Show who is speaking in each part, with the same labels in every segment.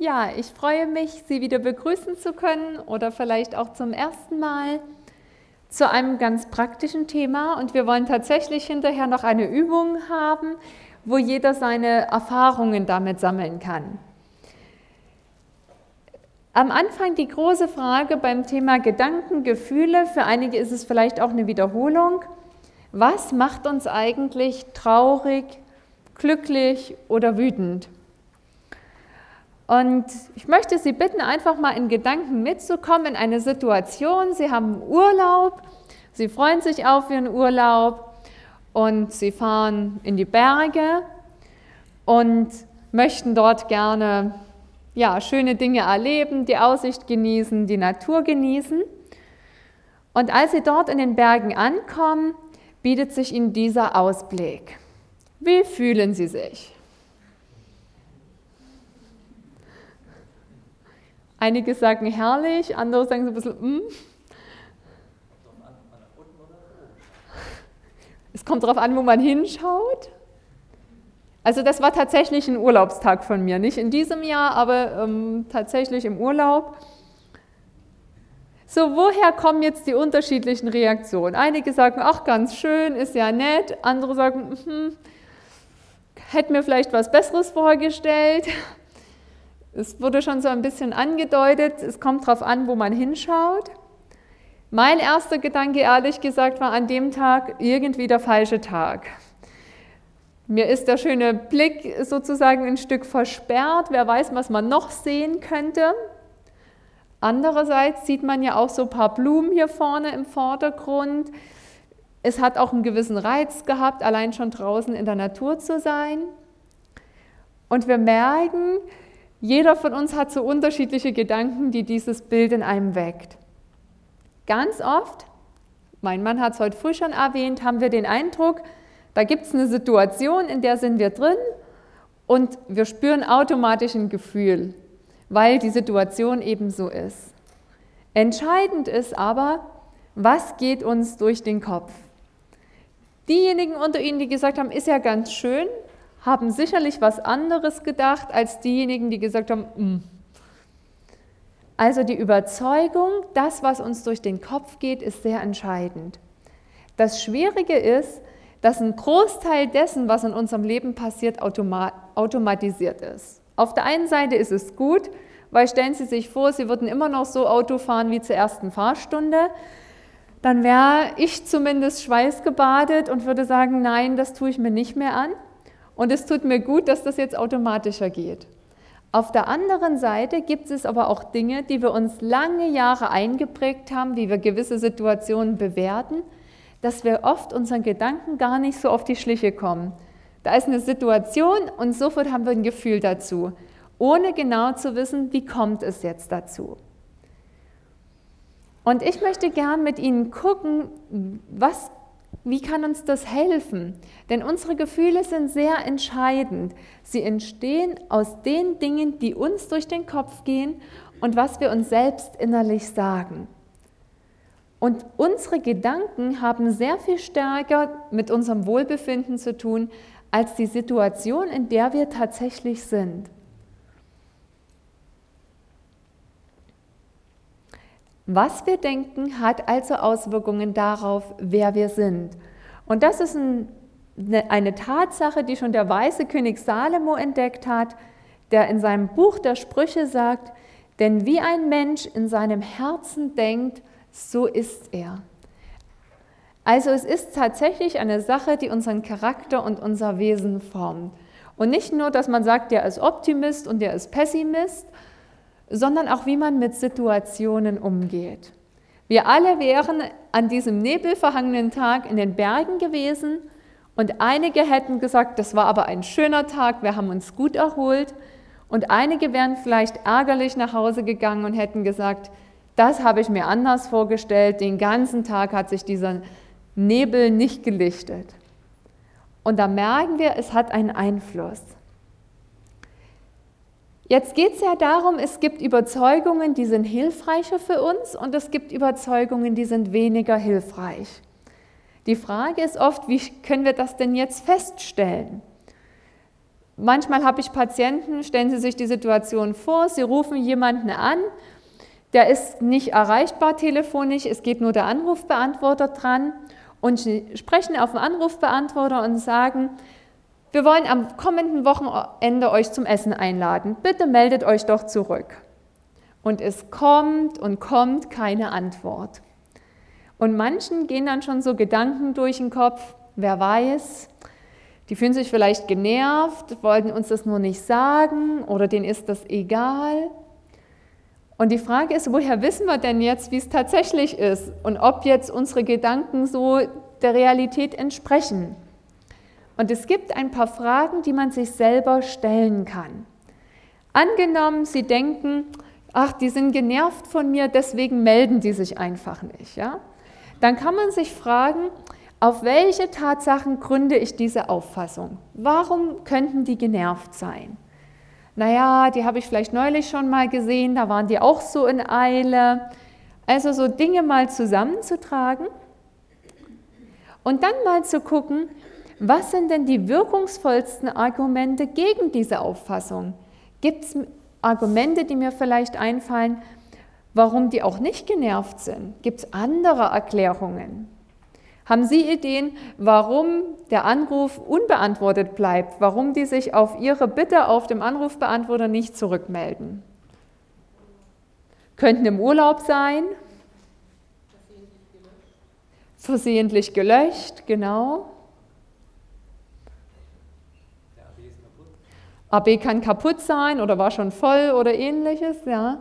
Speaker 1: Ja, ich freue mich, Sie wieder begrüßen zu können oder vielleicht auch zum ersten Mal zu einem ganz praktischen Thema. Und wir wollen tatsächlich hinterher noch eine Übung haben, wo jeder seine Erfahrungen damit sammeln kann. Am Anfang die große Frage beim Thema Gedanken, Gefühle, für einige ist es vielleicht auch eine Wiederholung. Was macht uns eigentlich traurig, glücklich oder wütend? Und ich möchte Sie bitten, einfach mal in Gedanken mitzukommen in eine Situation. Sie haben Urlaub, Sie freuen sich auf Ihren Urlaub und Sie fahren in die Berge und möchten dort gerne schöne Dinge erleben, die Aussicht genießen, die Natur genießen. Und als Sie dort in den Bergen ankommen, bietet sich Ihnen dieser Ausblick. Wie fühlen Sie sich? Einige sagen herrlich, andere sagen so ein bisschen, Es kommt darauf an, wo man hinschaut. Also das war tatsächlich ein Urlaubstag von mir, nicht in diesem Jahr, aber tatsächlich im Urlaub. So, woher kommen jetzt die unterschiedlichen Reaktionen? Einige sagen, ach, ganz schön, ist ja nett. Andere sagen, hätte mir vielleicht was Besseres vorgestellt. Es wurde schon so ein bisschen angedeutet, es kommt darauf an, wo man hinschaut. Mein erster Gedanke, ehrlich gesagt, war an dem Tag irgendwie der falsche Tag. Mir ist der schöne Blick sozusagen ein Stück versperrt, wer weiß, was man noch sehen könnte. Andererseits sieht man ja auch so ein paar Blumen hier vorne im Vordergrund. Es hat auch einen gewissen Reiz gehabt, allein schon draußen in der Natur zu sein. Und wir merken, jeder von uns hat so unterschiedliche Gedanken, die dieses Bild in einem weckt. Ganz oft, mein Mann hat es heute früh schon erwähnt, haben wir den Eindruck, da gibt es eine Situation, in der sind wir drin und wir spüren automatisch ein Gefühl, weil die Situation eben so ist. Entscheidend ist aber, was geht uns durch den Kopf? Diejenigen unter Ihnen, die gesagt haben, ist ja ganz schön, haben sicherlich was anderes gedacht als diejenigen, die gesagt haben, Also die Überzeugung, das, was uns durch den Kopf geht, ist sehr entscheidend. Das Schwierige ist, dass ein Großteil dessen, was in unserem Leben passiert, automatisiert ist. Auf der einen Seite ist es gut, weil stellen Sie sich vor, Sie würden immer noch so Auto fahren wie zur ersten Fahrstunde, dann wäre ich zumindest schweißgebadet und würde sagen, nein, das tue ich mir nicht mehr an. Und es tut mir gut, dass das jetzt automatischer geht. Auf der anderen Seite gibt es aber auch Dinge, die wir uns lange Jahre eingeprägt haben, wie wir gewisse Situationen bewerten, dass wir oft unseren Gedanken gar nicht so auf die Schliche kommen. Da ist eine Situation und sofort haben wir ein Gefühl dazu, ohne genau zu wissen, wie kommt es jetzt dazu. Und ich möchte gern mit Ihnen gucken, wie kann uns das helfen? Denn unsere Gefühle sind sehr entscheidend. Sie entstehen aus den Dingen, die uns durch den Kopf gehen und was wir uns selbst innerlich sagen. Und unsere Gedanken haben sehr viel stärker mit unserem Wohlbefinden zu tun, als die Situation, in der wir tatsächlich sind. Was wir denken, hat also Auswirkungen darauf, wer wir sind. Und das ist eine Tatsache, die schon der weise König Salomo entdeckt hat, der in seinem Buch der Sprüche sagt, denn wie ein Mensch in seinem Herzen denkt, so ist er. Also es ist tatsächlich eine Sache, die unseren Charakter und unser Wesen formt. Und nicht nur, dass man sagt, der ist Optimist und der ist Pessimist, sondern auch, wie man mit Situationen umgeht. Wir alle wären an diesem nebelverhangenen Tag in den Bergen gewesen und einige hätten gesagt, das war aber ein schöner Tag, wir haben uns gut erholt, und einige wären vielleicht ärgerlich nach Hause gegangen und hätten gesagt, das habe ich mir anders vorgestellt, den ganzen Tag hat sich dieser Nebel nicht gelichtet. Und da merken wir, es hat einen Einfluss. Jetzt geht es ja darum, es gibt Überzeugungen, die sind hilfreicher für uns und es gibt Überzeugungen, die sind weniger hilfreich. Die Frage ist oft, wie können wir das denn jetzt feststellen? Manchmal habe ich Patienten, stellen Sie sich die Situation vor, Sie rufen jemanden an, der ist nicht erreichbar telefonisch, es geht nur der Anrufbeantworter dran und Sie sprechen auf den Anrufbeantworter und sagen, wir wollen am kommenden Wochenende euch zum Essen einladen, bitte meldet euch doch zurück. Und es kommt und kommt keine Antwort. Und manchen gehen dann schon so Gedanken durch den Kopf, wer weiß, die fühlen sich vielleicht genervt, wollten uns das nur nicht sagen oder denen ist das egal. Und die Frage ist, woher wissen wir denn jetzt, wie es tatsächlich ist und ob jetzt unsere Gedanken so der Realität entsprechen? Und es gibt ein paar Fragen, die man sich selber stellen kann. Angenommen, Sie denken, ach, die sind genervt von mir, deswegen melden die sich einfach nicht. Ja? Dann kann man sich fragen, auf welche Tatsachen gründe ich diese Auffassung? Warum könnten die genervt sein? Naja, die habe ich vielleicht neulich schon mal gesehen, da waren die auch so in Eile. Also so Dinge mal zusammenzutragen und dann mal zu gucken, was sind denn die wirkungsvollsten Argumente gegen diese Auffassung? Gibt es Argumente, die mir vielleicht einfallen, warum die auch nicht genervt sind? Gibt es andere Erklärungen? Haben Sie Ideen, warum der Anruf unbeantwortet bleibt, warum die sich auf Ihre Bitte auf dem Anrufbeantworter nicht zurückmelden? Könnten im Urlaub sein? Versehentlich gelöscht, genau.
Speaker 2: Der AB ist kaputt.
Speaker 1: AB kann kaputt sein oder war schon voll oder ähnliches, ja.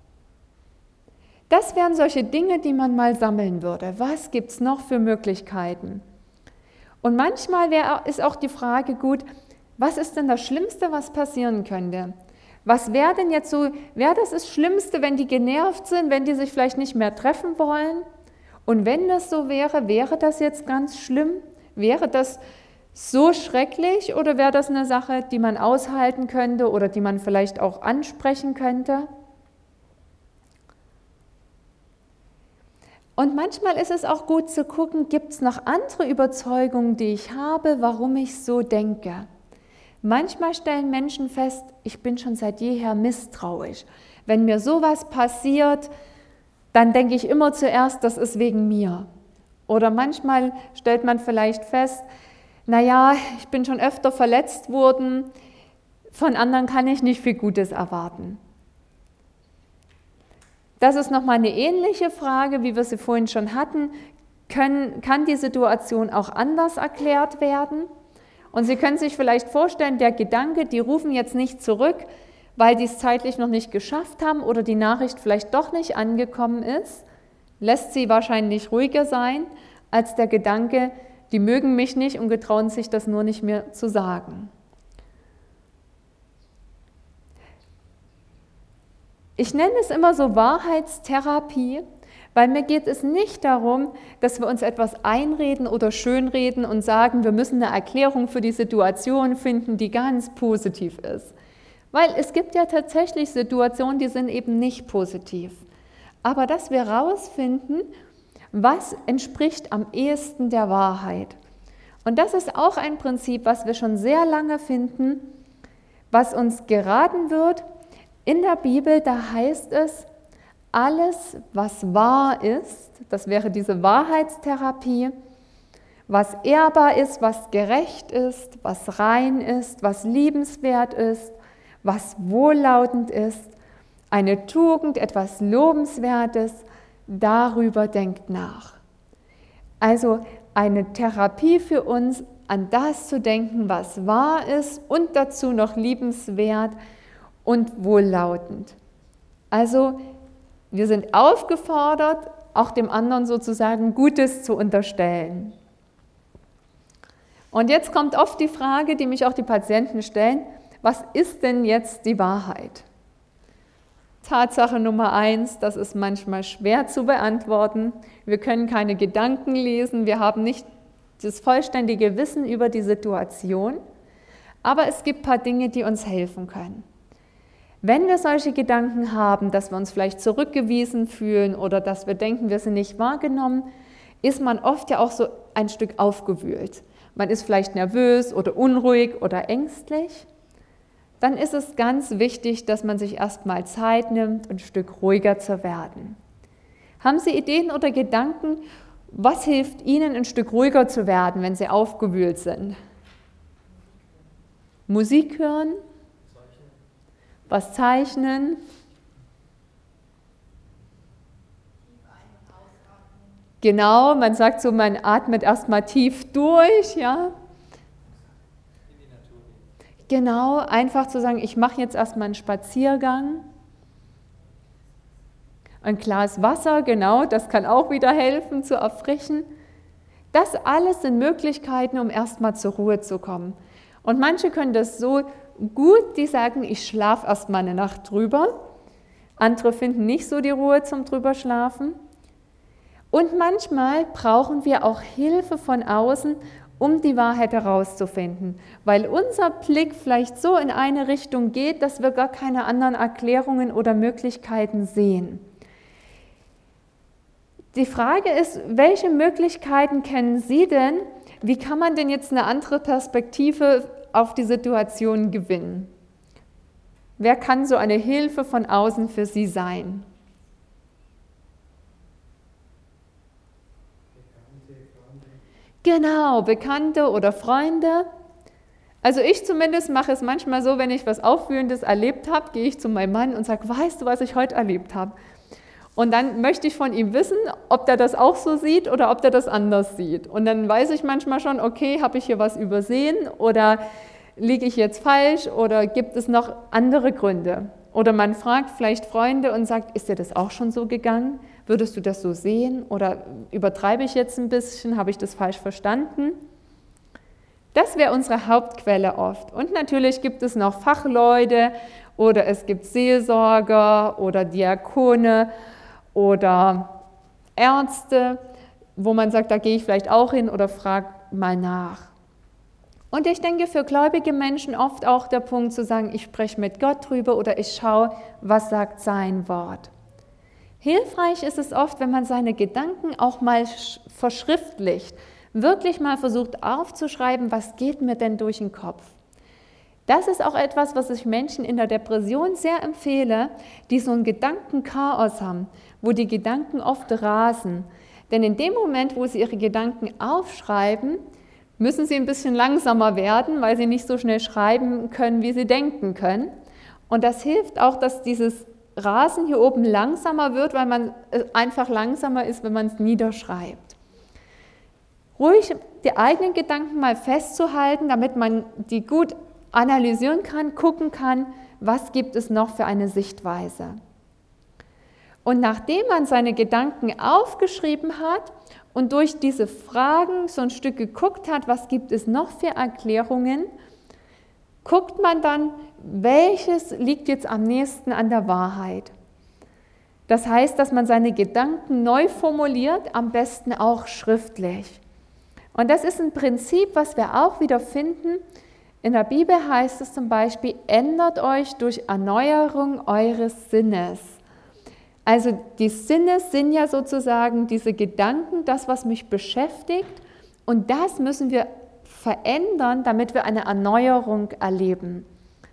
Speaker 1: Das wären solche Dinge, die man mal sammeln würde. Was gibt es noch für Möglichkeiten? Und manchmal ist auch die Frage gut, was ist denn das Schlimmste, was passieren könnte? Was wäre denn jetzt so, wäre das Schlimmste, wenn die genervt sind, wenn die sich vielleicht nicht mehr treffen wollen? Und wenn das so wäre, wäre das jetzt ganz schlimm? Wäre das so schrecklich oder wäre das eine Sache, die man aushalten könnte oder die man vielleicht auch ansprechen könnte? Und manchmal ist es auch gut zu gucken, gibt es noch andere Überzeugungen, die ich habe, warum ich so denke. Manchmal stellen Menschen fest, ich bin schon seit jeher misstrauisch. Wenn mir sowas passiert, dann denke ich immer zuerst, das ist wegen mir. Oder manchmal stellt man vielleicht fest, naja, ich bin schon öfter verletzt worden, von anderen kann ich nicht viel Gutes erwarten. Das ist nochmal eine ähnliche Frage, wie wir sie vorhin schon hatten. Kann die Situation auch anders erklärt werden? Und Sie können sich vielleicht vorstellen, der Gedanke, die rufen jetzt nicht zurück, weil die es zeitlich noch nicht geschafft haben oder die Nachricht vielleicht doch nicht angekommen ist, lässt sie wahrscheinlich ruhiger sein als der Gedanke, die mögen mich nicht und getrauen sich das nur nicht mehr zu sagen. Ich nenne es immer so Wahrheitstherapie, weil mir geht es nicht darum, dass wir uns etwas einreden oder schönreden und sagen, wir müssen eine Erklärung für die Situation finden, die ganz positiv ist. Weil es gibt ja tatsächlich Situationen, die sind eben nicht positiv. Aber dass wir herausfinden, was entspricht am ehesten der Wahrheit. Und das ist auch ein Prinzip, was wir schon sehr lange finden, was uns geraten wird. In der Bibel, da heißt es, alles, was wahr ist, das wäre diese Wahrheitstherapie, was ehrbar ist, was gerecht ist, was rein ist, was liebenswert ist, was wohllautend ist, eine Tugend, etwas Lobenswertes, darüber denkt nach. Also eine Therapie für uns, an das zu denken, was wahr ist und dazu noch liebenswert und wohllautend. Also wir sind aufgefordert, auch dem anderen sozusagen Gutes zu unterstellen. Und jetzt kommt oft die Frage, die mich auch die Patienten stellen, was ist denn jetzt die Wahrheit? Tatsache Nummer 1, das ist manchmal schwer zu beantworten. Wir können keine Gedanken lesen, wir haben nicht das vollständige Wissen über die Situation, aber es gibt ein paar Dinge, die uns helfen können. Wenn wir solche Gedanken haben, dass wir uns vielleicht zurückgewiesen fühlen oder dass wir denken, wir sind nicht wahrgenommen, ist man oft ja auch so ein Stück aufgewühlt. Man ist vielleicht nervös oder unruhig oder ängstlich. dann ist es ganz wichtig, dass man sich erstmal Zeit nimmt, ein Stück ruhiger zu werden. Haben Sie Ideen oder Gedanken, was hilft Ihnen, ein Stück ruhiger zu werden, wenn Sie aufgewühlt sind? Musik hören? Was zeichnen? Genau, man sagt so, man atmet erstmal tief durch, ja.
Speaker 2: In die Natur gehen.
Speaker 1: Genau, einfach zu sagen, ich mache jetzt erstmal einen Spaziergang. Ein Glas Wasser, genau, das kann auch wieder helfen zu erfrischen. Das alles sind Möglichkeiten, um erstmal zur Ruhe zu kommen. Und manche können das so gut, die sagen, ich schlafe erstmal eine Nacht drüber. Andere finden nicht so die Ruhe zum Drüberschlafen. Und manchmal brauchen wir auch Hilfe von außen, um die Wahrheit herauszufinden, weil unser Blick vielleicht so in eine Richtung geht, dass wir gar keine anderen Erklärungen oder Möglichkeiten sehen. Die Frage ist, welche Möglichkeiten kennen Sie denn? Wie kann man denn jetzt eine andere Perspektive auf die Situation gewinnen? Wer kann so eine Hilfe von außen für Sie sein? Genau, Bekannte oder Freunde. Also ich zumindest mache es manchmal so, wenn ich was Aufwühlendes erlebt habe, gehe ich zu meinem Mann und sage, weißt du, was ich heute erlebt habe? Und dann möchte ich von ihm wissen, ob der das auch so sieht oder ob der das anders sieht. Und dann weiß ich manchmal schon, okay, habe ich hier was übersehen oder liege ich jetzt falsch oder gibt es noch andere Gründe? Oder man fragt vielleicht Freunde und sagt, ist dir das auch schon so gegangen? Würdest du das so sehen? Oder übertreibe ich jetzt ein bisschen? Habe ich das falsch verstanden? Das wäre unsere Hauptquelle oft. Und natürlich gibt es noch Fachleute oder es gibt Seelsorger oder Diakone oder Ärzte, wo man sagt, da gehe ich vielleicht auch hin oder frage mal nach. Und ich denke, für gläubige Menschen oft auch der Punkt zu sagen, ich spreche mit Gott drüber oder ich schaue, was sagt sein Wort. Hilfreich ist es oft, wenn man seine Gedanken auch mal verschriftlicht, wirklich mal versucht aufzuschreiben, was geht mir denn durch den Kopf. Das ist auch etwas, was ich Menschen in der Depression sehr empfehle, die so ein Gedankenchaos haben, wo die Gedanken oft rasen. Denn in dem Moment, wo sie ihre Gedanken aufschreiben, müssen sie ein bisschen langsamer werden, weil sie nicht so schnell schreiben können, wie sie denken können. Und das hilft auch, dass dieses Rasen hier oben langsamer wird, weil man einfach langsamer ist, wenn man es niederschreibt. Ruhig die eigenen Gedanken mal festzuhalten, damit man die gut analysieren kann, gucken kann, was gibt es noch für eine Sichtweise. Und nachdem man seine Gedanken aufgeschrieben hat und durch diese Fragen so ein Stück geguckt hat, was gibt es noch für Erklärungen, guckt man dann, welches liegt jetzt am nächsten an der Wahrheit. Das heißt, dass man seine Gedanken neu formuliert, am besten auch schriftlich. Und das ist ein Prinzip, was wir auch wieder finden. In der Bibel heißt es zum Beispiel, ändert euch durch Erneuerung eures Sinnes. Also die Sinne sind ja sozusagen diese Gedanken, das, was mich beschäftigt. Und das müssen wir verändern, damit wir eine Erneuerung erleben.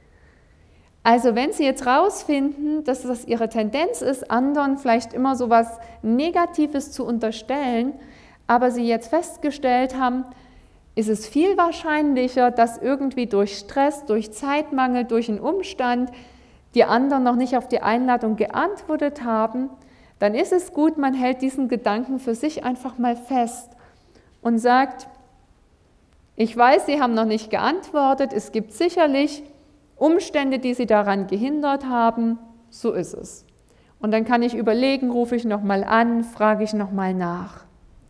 Speaker 1: Also wenn Sie jetzt rausfinden, dass das Ihre Tendenz ist, anderen vielleicht immer so etwas Negatives zu unterstellen, aber Sie jetzt festgestellt haben, ist es viel wahrscheinlicher, dass irgendwie durch Stress, durch Zeitmangel, durch einen Umstand die anderen noch nicht auf die Einladung geantwortet haben, dann ist es gut, man hält diesen Gedanken für sich einfach mal fest und sagt, ich weiß, Sie haben noch nicht geantwortet, es gibt sicherlich Umstände, die Sie daran gehindert haben, so ist es. Und dann kann ich überlegen, rufe ich nochmal an, frage ich nochmal nach.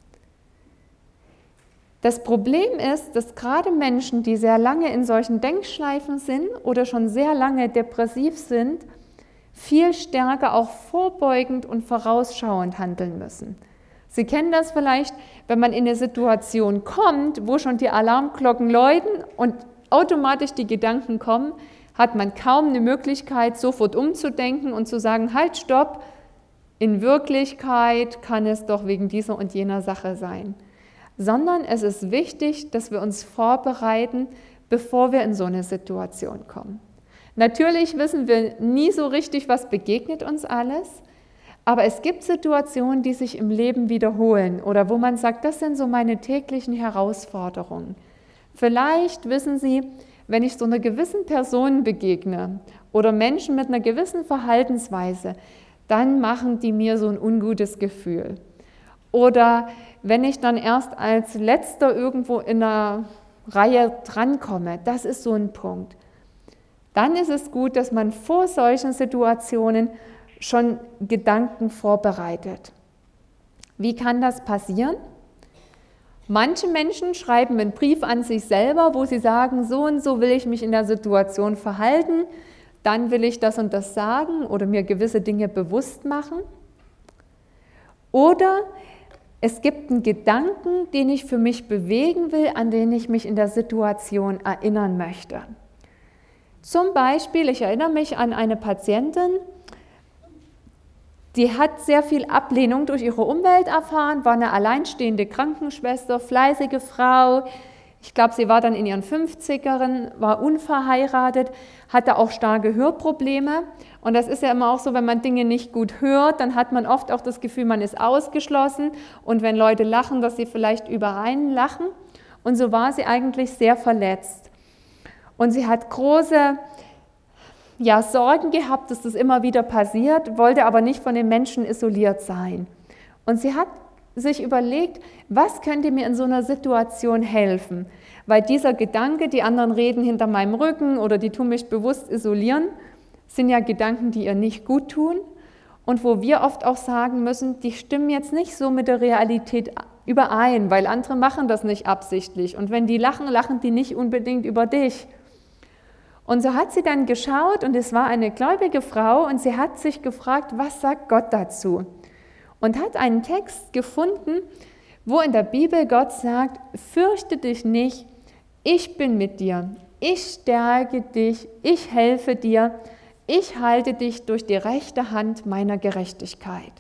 Speaker 1: Das Problem ist, dass gerade Menschen, die sehr lange in solchen Denkschleifen sind oder schon sehr lange depressiv sind, viel stärker auch vorbeugend und vorausschauend handeln müssen. Sie kennen das vielleicht, wenn man in eine Situation kommt, wo schon die Alarmglocken läuten und automatisch die Gedanken kommen, hat man kaum eine Möglichkeit, sofort umzudenken und zu sagen, halt, stopp, in Wirklichkeit kann es doch wegen dieser und jener Sache sein. Sondern es ist wichtig, dass wir uns vorbereiten, bevor wir in so eine Situation kommen. Natürlich wissen wir nie so richtig, was begegnet uns alles, aber es gibt Situationen, die sich im Leben wiederholen oder wo man sagt, das sind so meine täglichen Herausforderungen. Vielleicht wissen Sie, wenn ich so einer gewissen Person begegne oder Menschen mit einer gewissen Verhaltensweise, dann machen die mir so ein ungutes Gefühl. Oder wenn ich dann erst als Letzter irgendwo in einer Reihe drankomme, das ist so ein Punkt. Dann ist es gut, dass man vor solchen Situationen schon Gedanken vorbereitet. Wie kann das passieren? Manche Menschen schreiben einen Brief an sich selber, wo sie sagen, so und so will ich mich in der Situation verhalten, dann will ich das und das sagen oder mir gewisse Dinge bewusst machen. Oder es gibt einen Gedanken, den ich für mich bewegen will, an den ich mich in der Situation erinnern möchte. Zum Beispiel, ich erinnere mich an eine Patientin, die hat sehr viel Ablehnung durch ihre Umwelt erfahren, war eine alleinstehende Krankenschwester, fleißige Frau. Ich glaube, sie war dann in ihren 50ern, war unverheiratet, hatte auch starke Hörprobleme. Und das ist ja immer auch so, wenn man Dinge nicht gut hört, dann hat man oft auch das Gefühl, man ist ausgeschlossen. Und wenn Leute lachen, dass sie vielleicht über einen lachen. Und so war sie eigentlich sehr verletzt. Und sie hat große Sorgen gehabt, dass das immer wieder passiert, wollte aber nicht von den Menschen isoliert sein. Und sie hat sich überlegt, was könnte mir in so einer Situation helfen? Weil dieser Gedanke, die anderen reden hinter meinem Rücken oder die tun mich bewusst isolieren, sind ja Gedanken, die ihr nicht gut tun und wo wir oft auch sagen müssen, die stimmen jetzt nicht so mit der Realität überein, weil andere machen das nicht absichtlich. Und wenn die lachen, lachen die nicht unbedingt über dich. Und so hat sie dann geschaut und es war eine gläubige Frau und sie hat sich gefragt, was sagt Gott dazu? Und hat einen Text gefunden, wo in der Bibel Gott sagt, fürchte dich nicht, ich bin mit dir, ich stärke dich, ich helfe dir, ich halte dich durch die rechte Hand meiner Gerechtigkeit.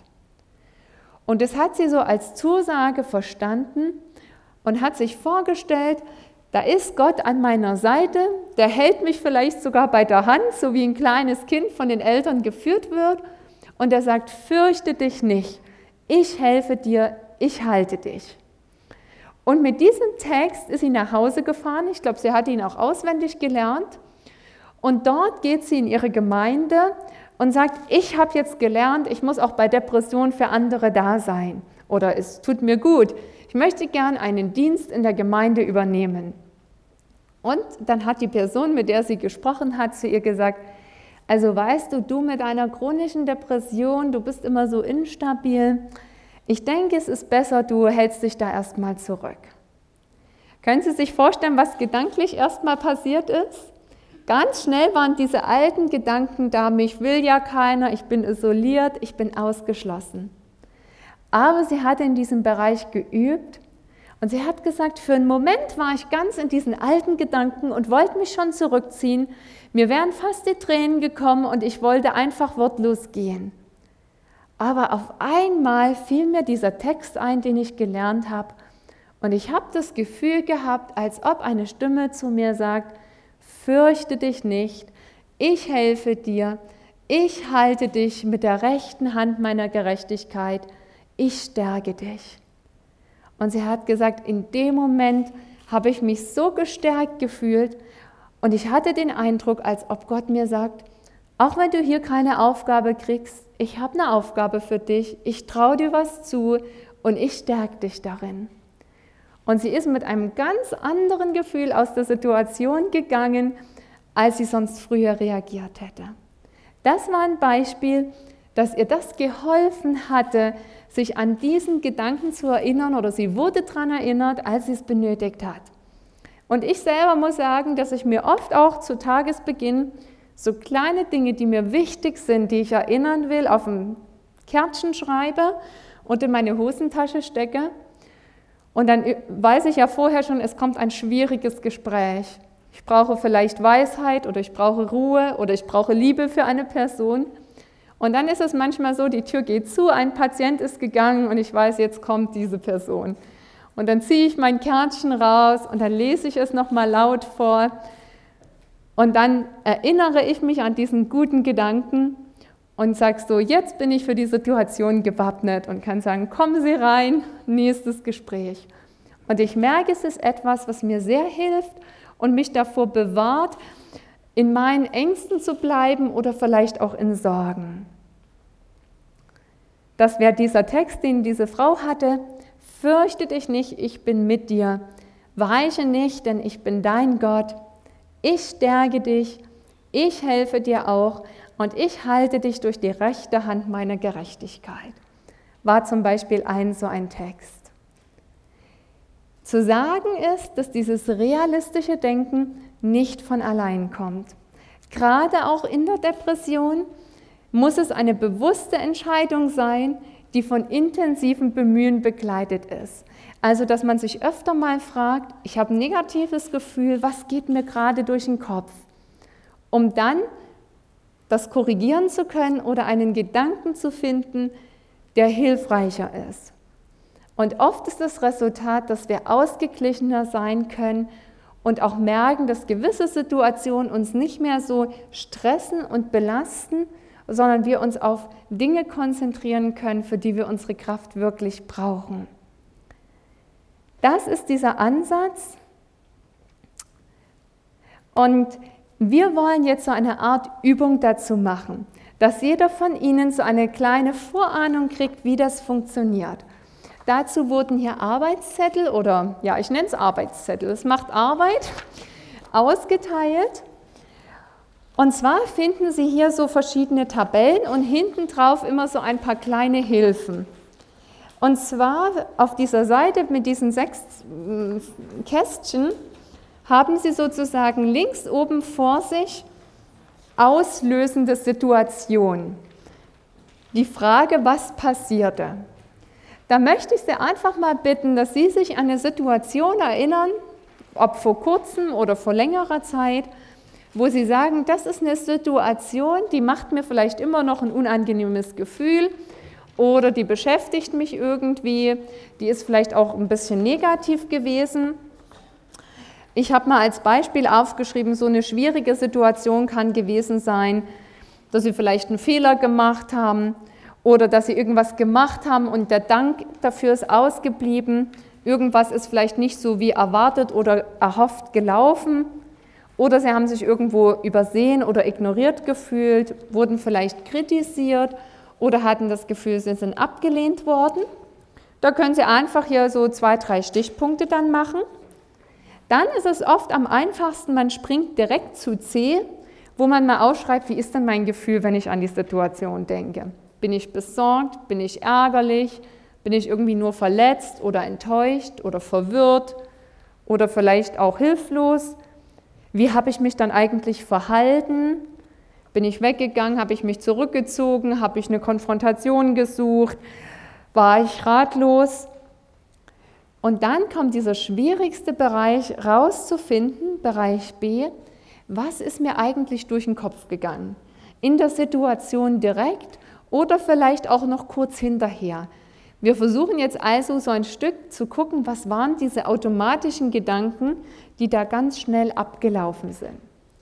Speaker 1: Und das hat sie so als Zusage verstanden und hat sich vorgestellt, da ist Gott an meiner Seite, der hält mich vielleicht sogar bei der Hand, so wie ein kleines Kind von den Eltern geführt wird. Und er sagt, fürchte dich nicht, ich helfe dir, ich halte dich. Und mit diesem Text ist sie nach Hause gefahren, ich glaube, sie hatte ihn auch auswendig gelernt. Und dort geht sie in ihre Gemeinde und sagt, ich habe jetzt gelernt, ich muss auch bei Depressionen für andere da sein. Oder es tut mir gut. Ich möchte gern einen Dienst in der Gemeinde übernehmen. Und dann hat die Person, mit der sie gesprochen hat, zu ihr gesagt, also weißt du, du mit einer chronischen Depression, du bist immer so instabil. Ich denke, es ist besser, du hältst dich da erstmal zurück. Können Sie sich vorstellen, was gedanklich erstmal passiert ist? Ganz schnell waren diese alten Gedanken da, mich will ja keiner, ich bin isoliert, ich bin ausgeschlossen. Aber sie hatte in diesem Bereich geübt und sie hat gesagt, für einen Moment war ich ganz in diesen alten Gedanken und wollte mich schon zurückziehen. Mir wären fast die Tränen gekommen und ich wollte einfach wortlos gehen. Aber auf einmal fiel mir dieser Text ein, den ich gelernt habe. Und ich habe das Gefühl gehabt, als ob eine Stimme zu mir sagt, fürchte dich nicht, ich helfe dir, ich halte dich mit der rechten Hand meiner Gerechtigkeit, ich stärke dich. Und sie hat gesagt, in dem Moment habe ich mich so gestärkt gefühlt und ich hatte den Eindruck, als ob Gott mir sagt, auch wenn du hier keine Aufgabe kriegst, ich habe eine Aufgabe für dich, ich traue dir was zu und ich stärke dich darin. Und sie ist mit einem ganz anderen Gefühl aus der Situation gegangen, als sie sonst früher reagiert hätte. Das war ein Beispiel, dass ihr das geholfen hatte, sich an diesen Gedanken zu erinnern oder sie wurde daran erinnert, als sie es benötigt hat. Und ich selber muss sagen, dass ich mir oft auch zu Tagesbeginn so kleine Dinge, die mir wichtig sind, die ich erinnern will, auf ein Kärtchen schreibe und in meine Hosentasche stecke. Und dann weiß ich ja vorher schon, es kommt ein schwieriges Gespräch. Ich brauche vielleicht Weisheit oder ich brauche Ruhe oder ich brauche Liebe für eine Person. Und dann ist es manchmal so, die Tür geht zu, ein Patient ist gegangen und ich weiß, jetzt kommt diese Person. Und dann ziehe ich mein Kärtchen raus und dann lese ich es nochmal laut vor. Und dann erinnere ich mich an diesen guten Gedanken und sage so, jetzt bin ich für die Situation gewappnet und kann sagen, kommen Sie rein, nächstes Gespräch. Und ich merke, es ist etwas, was mir sehr hilft und mich davor bewahrt, in meinen Ängsten zu bleiben oder vielleicht auch in Sorgen. Das wäre dieser Text, den diese Frau hatte. Fürchte dich nicht, ich bin mit dir. Weiche nicht, denn ich bin dein Gott. Ich stärke dich, ich helfe dir auch und ich halte dich durch die rechte Hand meiner Gerechtigkeit. War zum Beispiel so ein Text. Zu sagen ist, dass dieses realistische Denken nicht von allein kommt. Gerade auch in der Depression muss es eine bewusste Entscheidung sein, die von intensivem Bemühen begleitet ist. Also, dass man sich öfter mal fragt, ich habe ein negatives Gefühl, was geht mir gerade durch den Kopf? Um dann das korrigieren zu können oder einen Gedanken zu finden, der hilfreicher ist. Und oft ist das Resultat, dass wir ausgeglichener sein können und auch merken, dass gewisse Situationen uns nicht mehr so stressen und belasten, sondern wir uns auf Dinge konzentrieren können, für die wir unsere Kraft wirklich brauchen. Das ist dieser Ansatz. Und wir wollen jetzt so eine Art Übung dazu machen, dass jeder von Ihnen so eine kleine Vorahnung kriegt, wie das funktioniert. Dazu wurden hier Arbeitszettel oder, ja, ich nenne es Arbeitszettel, es macht Arbeit, ausgeteilt. Und zwar finden Sie hier so verschiedene Tabellen und hinten drauf immer so ein paar kleine Hilfen. Und zwar auf dieser Seite mit diesen 6 Kästchen haben Sie sozusagen links oben vor sich auslösende Situation. Die Frage, was passierte? Da möchte ich Sie einfach mal bitten, dass Sie sich an eine Situation erinnern, ob vor kurzem oder vor längerer Zeit, wo Sie sagen, das ist eine Situation, die macht mir vielleicht immer noch ein unangenehmes Gefühl oder die beschäftigt mich irgendwie, die ist vielleicht auch ein bisschen negativ gewesen. Ich habe mal als Beispiel aufgeschrieben, so eine schwierige Situation kann gewesen sein, dass Sie vielleicht einen Fehler gemacht haben oder dass Sie irgendwas gemacht haben und der Dank dafür ist ausgeblieben. Irgendwas ist vielleicht nicht so wie erwartet oder erhofft gelaufen. Oder Sie haben sich irgendwo übersehen oder ignoriert gefühlt, wurden vielleicht kritisiert oder hatten das Gefühl, sie sind abgelehnt worden. Da können Sie einfach hier so 2, 3 Stichpunkte dann machen. Dann ist es oft am einfachsten, man springt direkt zu C, wo man mal ausschreibt, wie ist denn mein Gefühl, wenn ich an die Situation denke. Bin ich besorgt, bin ich ärgerlich, bin ich irgendwie nur verletzt oder enttäuscht oder verwirrt oder vielleicht auch hilflos? Wie habe ich mich dann eigentlich verhalten? Bin ich weggegangen? Habe ich mich zurückgezogen? Habe ich eine Konfrontation gesucht? War ich ratlos? Und dann kommt dieser schwierigste Bereich rauszufinden, Bereich B, was ist mir eigentlich durch den Kopf gegangen? In der Situation direkt oder vielleicht auch noch kurz hinterher. Wir versuchen jetzt also so ein Stück zu gucken, was waren diese automatischen Gedanken, die da ganz schnell abgelaufen sind.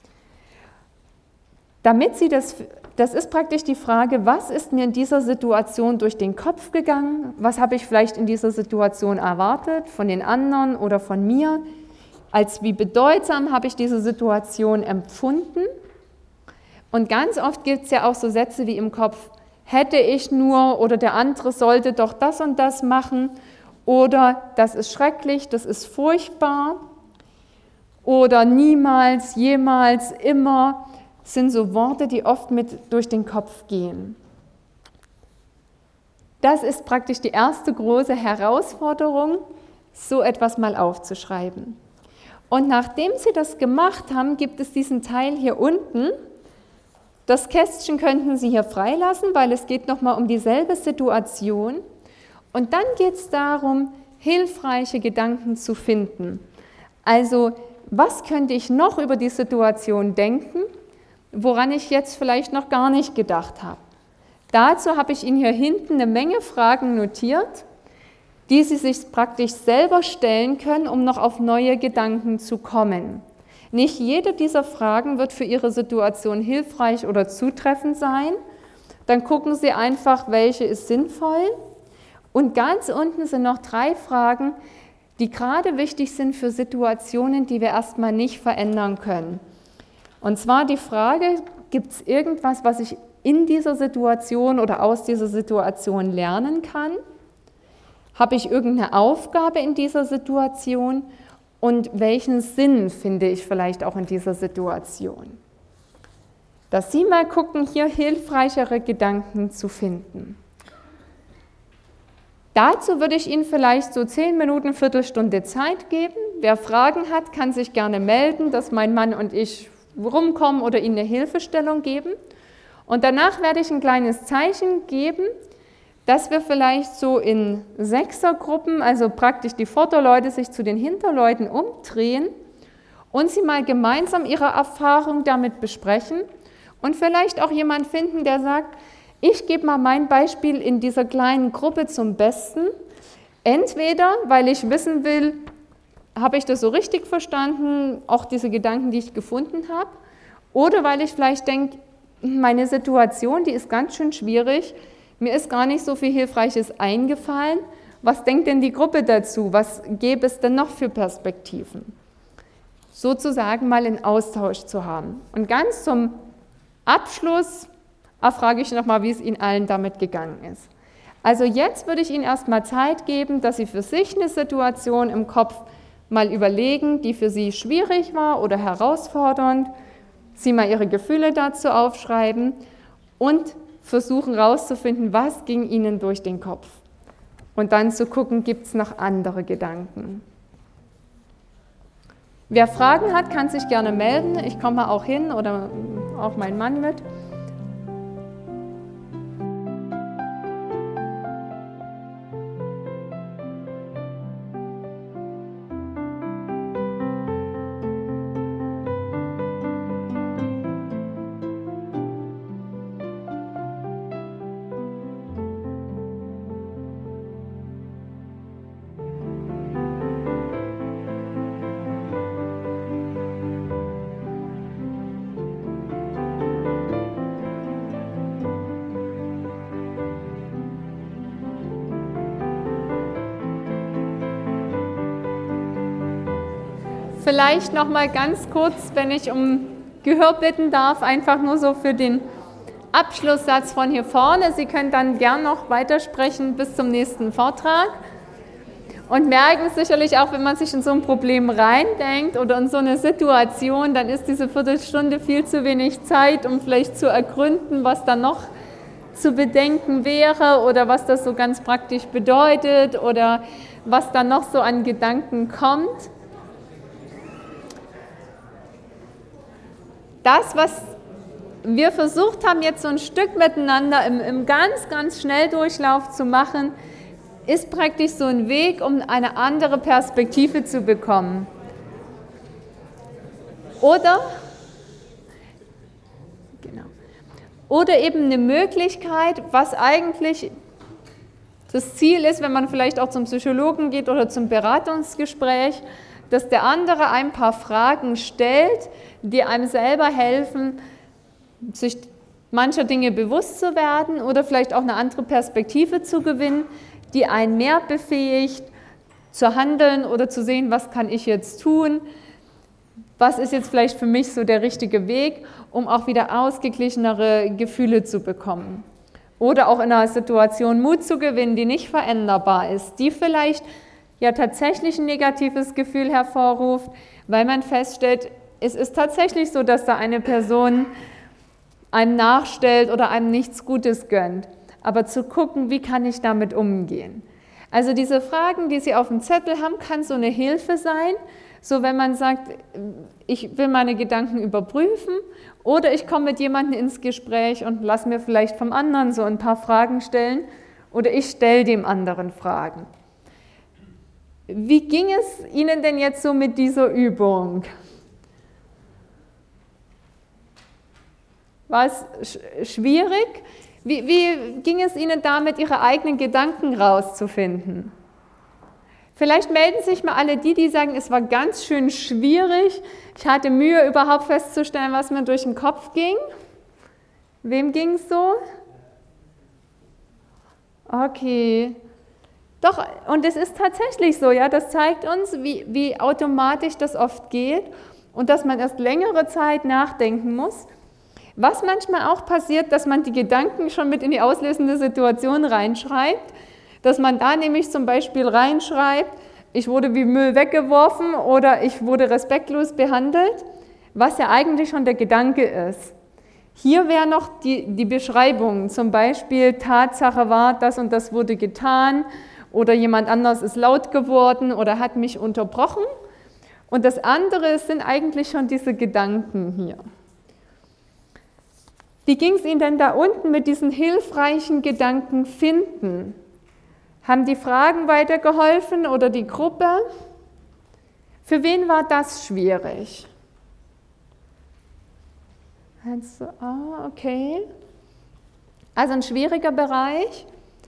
Speaker 1: Damit Sie das ist praktisch die Frage, was ist mir in dieser Situation durch den Kopf gegangen? Was habe ich vielleicht in dieser Situation erwartet, von den anderen oder von mir? Als wie bedeutsam habe ich diese Situation empfunden? Und ganz oft gibt es ja auch so Sätze wie im Kopf, hätte ich nur oder der andere sollte doch das und das machen oder das ist schrecklich, das ist furchtbar oder niemals, jemals, immer sind so Worte, die oft mit durch den Kopf gehen. Das ist praktisch die erste große Herausforderung, so etwas mal aufzuschreiben. Und nachdem Sie das gemacht haben, gibt es diesen Teil hier unten. Das Kästchen könnten Sie hier freilassen, weil es geht nochmal um dieselbe Situation. Und dann geht es darum, hilfreiche Gedanken zu finden. Also, was könnte ich noch über die Situation denken, woran ich jetzt vielleicht noch gar nicht gedacht habe? Dazu habe ich Ihnen hier hinten eine Menge Fragen notiert, die Sie sich praktisch selber stellen können, um noch auf neue Gedanken zu kommen. Nicht jede dieser Fragen wird für Ihre Situation hilfreich oder zutreffend sein. Dann gucken Sie einfach, welche ist sinnvoll. Und ganz unten sind noch 3 Fragen, die gerade wichtig sind für Situationen, die wir erstmal nicht verändern können. Und zwar die Frage, gibt es irgendwas, was ich in dieser Situation oder aus dieser Situation lernen kann? Habe ich irgendeine Aufgabe in dieser Situation? Und welchen Sinn finde ich vielleicht auch in dieser Situation? Dass Sie mal gucken, hier hilfreichere Gedanken zu finden. Dazu würde ich Ihnen vielleicht so 10 Minuten, Viertelstunde Zeit geben. Wer Fragen hat, kann sich gerne melden, dass mein Mann und ich rumkommen oder Ihnen eine Hilfestellung geben. Und danach werde ich ein kleines Zeichen geben, dass wir vielleicht so in 6er-Gruppen, also praktisch die Vorderleute sich zu den Hinterleuten umdrehen und Sie mal gemeinsam Ihre Erfahrung damit besprechen und vielleicht auch jemand finden, der sagt, ich gebe mal mein Beispiel in dieser kleinen Gruppe zum Besten. Entweder, weil ich wissen will, habe ich das so richtig verstanden, auch diese Gedanken, die ich gefunden habe, oder weil ich vielleicht denke, meine Situation, die ist ganz schön schwierig, mir ist gar nicht so viel Hilfreiches eingefallen. Was denkt denn die Gruppe dazu? Was gäbe es denn noch für Perspektiven? Sozusagen mal einen Austausch zu haben. Und ganz zum Abschluss erfrage ich nochmal, wie es Ihnen allen damit gegangen ist. Also jetzt würde ich Ihnen erstmal Zeit geben, dass Sie für sich eine Situation im Kopf mal überlegen, die für Sie schwierig war oder herausfordernd. Sie mal Ihre Gefühle dazu aufschreiben und versuchen herauszufinden, was ging Ihnen durch den Kopf. Und dann zu gucken, gibt es noch andere Gedanken. Wer Fragen hat, kann sich gerne melden. Ich komme auch hin oder auch mein Mann mit. Vielleicht noch mal ganz kurz, wenn ich um Gehör bitten darf, einfach nur so für den Abschlusssatz von hier vorne. Sie können dann gern noch weitersprechen bis zum nächsten Vortrag und merken sicherlich auch, wenn man sich in so ein Problem reindenkt oder in so eine Situation, dann ist diese Viertelstunde viel zu wenig Zeit, um vielleicht zu ergründen, was da noch zu bedenken wäre oder was das so ganz praktisch bedeutet oder was da noch so an Gedanken kommt. Das, was wir versucht haben, jetzt so ein Stück miteinander im ganz, ganz Schnelldurchlauf zu machen, ist praktisch so ein Weg, um eine andere Perspektive zu bekommen. Oder eben eine Möglichkeit, was eigentlich das Ziel ist, wenn man vielleicht auch zum Psychologen geht oder zum Beratungsgespräch, dass der andere ein paar Fragen stellt, die einem selber helfen, sich mancher Dinge bewusst zu werden oder vielleicht auch eine andere Perspektive zu gewinnen, die einen mehr befähigt, zu handeln oder zu sehen, was kann ich jetzt tun, was ist jetzt vielleicht für mich so der richtige Weg, um auch wieder ausgeglichenere Gefühle zu bekommen. Oder auch in einer Situation Mut zu gewinnen, die nicht veränderbar ist, die vielleicht ja tatsächlich ein negatives Gefühl hervorruft, weil man feststellt, es ist tatsächlich so, dass da eine Person einem nachstellt oder einem nichts Gutes gönnt. Aber zu gucken, wie kann ich damit umgehen? Also diese Fragen, die Sie auf dem Zettel haben, kann so eine Hilfe sein. So wenn man sagt, ich will meine Gedanken überprüfen oder ich komme mit jemandem ins Gespräch und lasse mir vielleicht vom anderen so ein paar Fragen stellen oder ich stelle dem anderen Fragen. Wie ging es Ihnen denn jetzt so mit dieser Übung? War es schwierig? Wie ging es Ihnen damit, Ihre eigenen Gedanken rauszufinden? Vielleicht melden sich mal alle die sagen, es war ganz schön schwierig. Ich hatte Mühe, überhaupt festzustellen, was mir durch den Kopf ging. Wem ging es so? Okay. Doch, und es ist tatsächlich so, ja, das zeigt uns, wie automatisch das oft geht und dass man erst längere Zeit nachdenken muss. Was manchmal auch passiert, dass man die Gedanken schon mit in die auslösende Situation reinschreibt, dass man da nämlich zum Beispiel reinschreibt, ich wurde wie Müll weggeworfen oder ich wurde respektlos behandelt, was ja eigentlich schon der Gedanke ist. Hier wäre noch die Beschreibung, zum Beispiel Tatsache war, das und das wurde getan oder jemand anders ist laut geworden oder hat mich unterbrochen. Und das andere sind eigentlich schon diese Gedanken hier. Wie ging es Ihnen denn da unten mit diesen hilfreichen Gedanken finden? Haben die Fragen weitergeholfen oder die Gruppe? Für wen war das schwierig? Also, okay. Also ein schwieriger Bereich.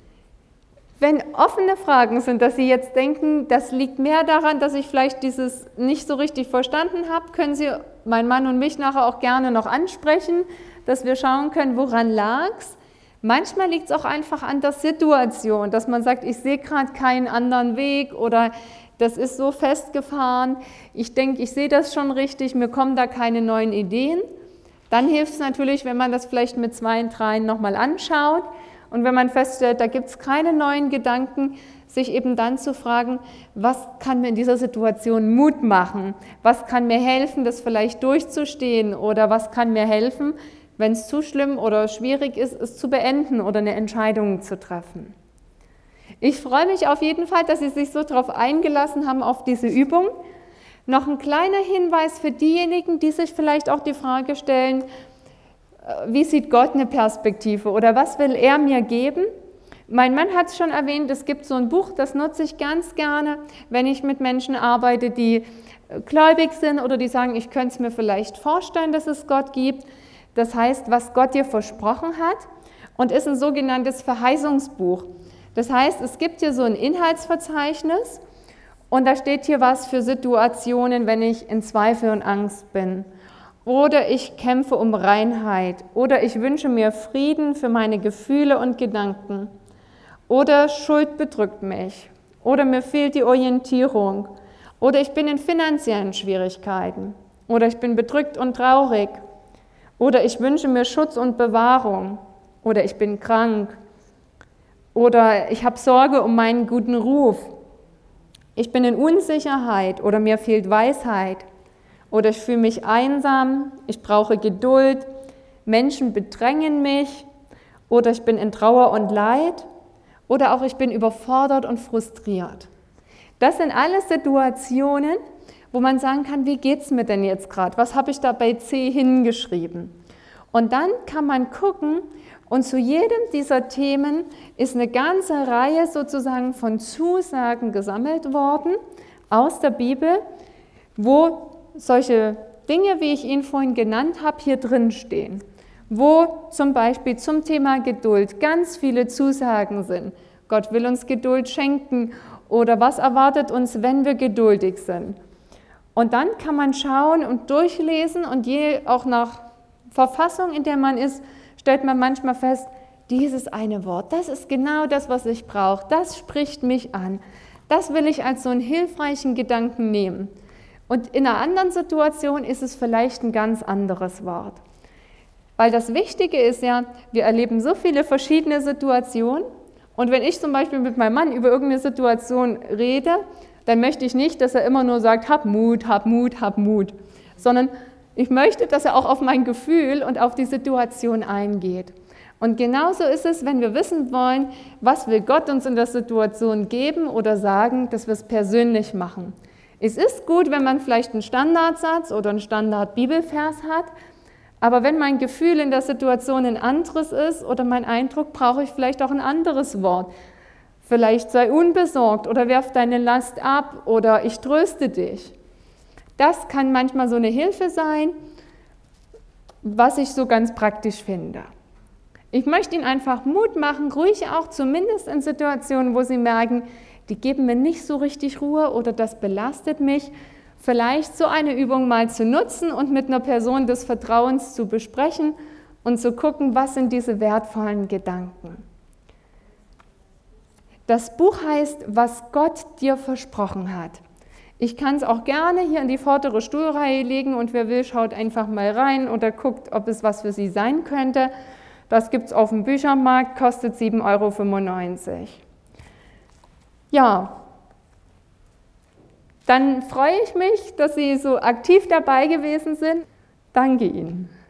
Speaker 1: Wenn offene Fragen sind, dass Sie jetzt denken, das liegt mehr daran, dass ich vielleicht dieses nicht so richtig verstanden habe, können Sie meinen Mann und mich nachher auch gerne noch ansprechen, dass wir schauen können, woran lag es. Manchmal liegt es auch einfach an der Situation, dass man sagt, ich sehe gerade keinen anderen Weg oder das ist so festgefahren, ich denke, ich sehe das schon richtig, mir kommen da keine neuen Ideen. Dann hilft es natürlich, wenn man das vielleicht mit 2, 3 nochmal anschaut und wenn man feststellt, da gibt es keine neuen Gedanken, sich eben dann zu fragen, was kann mir in dieser Situation Mut machen, was kann mir helfen, das vielleicht durchzustehen oder was kann mir helfen, wenn es zu schlimm oder schwierig ist, es zu beenden oder eine Entscheidung zu treffen. Ich freue mich auf jeden Fall, dass Sie sich so darauf eingelassen haben, auf diese Übung. Noch ein kleiner Hinweis für diejenigen, die sich vielleicht auch die Frage stellen, wie sieht Gott eine Perspektive oder was will er mir geben? Mein Mann hat es schon erwähnt, es gibt so ein Buch, das nutze ich ganz gerne, wenn ich mit Menschen arbeite, die gläubig sind oder die sagen, ich könnte es mir vielleicht vorstellen, dass es Gott gibt. Das heißt, was Gott dir versprochen hat und ist ein sogenanntes Verheißungsbuch. Das heißt, es gibt hier so ein Inhaltsverzeichnis und da steht hier was für Situationen, wenn ich in Zweifel und Angst bin. Oder ich kämpfe um Reinheit. Oder ich wünsche mir Frieden für meine Gefühle und Gedanken. Oder Schuld bedrückt mich. Oder mir fehlt die Orientierung. Oder ich bin in finanziellen Schwierigkeiten. Oder ich bin bedrückt und traurig. Oder ich wünsche mir Schutz und Bewahrung. Oder ich bin krank. Oder ich habe Sorge um meinen guten Ruf. Ich bin in Unsicherheit oder mir fehlt Weisheit. Oder ich fühle mich einsam, ich brauche Geduld, Menschen bedrängen mich. Oder ich bin in Trauer und Leid. Oder auch ich bin überfordert und frustriert. Das sind alles Situationen, wo man sagen kann, wie geht es mir denn jetzt gerade? Was habe ich da bei C hingeschrieben? Und dann kann man gucken, und zu jedem dieser Themen ist eine ganze Reihe sozusagen von Zusagen gesammelt worden aus der Bibel, wo solche Dinge, wie ich Ihnen vorhin genannt habe, hier drin stehen. Wo zum Beispiel zum Thema Geduld ganz viele Zusagen sind. Gott will uns Geduld schenken oder was erwartet uns, wenn wir geduldig sind. Und dann kann man schauen und durchlesen und je auch nach Verfassung, in der man ist, stellt man manchmal fest, dieses eine Wort, das ist genau das, was ich brauche, das spricht mich an, das will ich als so einen hilfreichen Gedanken nehmen. Und in einer anderen Situation ist es vielleicht ein ganz anderes Wort. Weil das Wichtige ist ja, wir erleben so viele verschiedene Situationen und wenn ich zum Beispiel mit meinem Mann über irgendeine Situation rede, dann möchte ich nicht, dass er immer nur sagt, hab Mut, hab Mut, hab Mut, sondern ich möchte, dass er auch auf mein Gefühl und auf die Situation eingeht. Und genauso ist es, wenn wir wissen wollen, was will Gott uns in der Situation geben oder sagen, dass wir es persönlich machen. Es ist gut, wenn man vielleicht einen Standardsatz oder einen Standard-Bibelvers hat, aber wenn mein Gefühl in der Situation ein anderes ist oder mein Eindruck, brauche ich vielleicht auch ein anderes Wort. Vielleicht sei unbesorgt oder werf deine Last ab oder ich tröste dich. Das kann manchmal so eine Hilfe sein, was ich so ganz praktisch finde. Ich möchte Ihnen einfach Mut machen, ruhig auch zumindest in Situationen, wo Sie merken, die geben mir nicht so richtig Ruhe oder das belastet mich, vielleicht so eine Übung mal zu nutzen und mit einer Person des Vertrauens zu besprechen und zu gucken, was sind diese wertvollen Gedanken. Das Buch heißt, was Gott dir versprochen hat. Ich kann es auch gerne hier in die vordere Stuhlreihe legen und wer will, schaut einfach mal rein oder guckt, ob es was für Sie sein könnte. Das gibt es auf dem Büchermarkt, kostet 7,95 €. Ja, dann freue ich mich, dass Sie so aktiv dabei gewesen sind. Danke Ihnen.